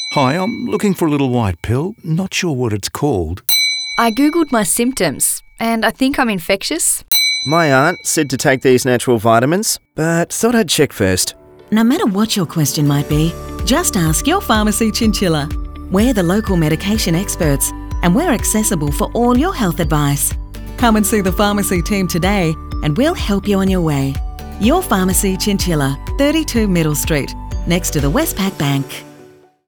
Hi, I'm looking for a little white pill. Not sure what it's called. I googled my symptoms and I think I'm infectious. My aunt said to take these natural vitamins, but thought I'd check first. No matter what your question might be, just ask your Pharmacy Chinchilla. We're the local medication experts and we're accessible for all your health advice. Come and see the pharmacy team today and we'll help you on your way. Your Pharmacy Chinchilla, 32 Middle Street, next to the Westpac Bank.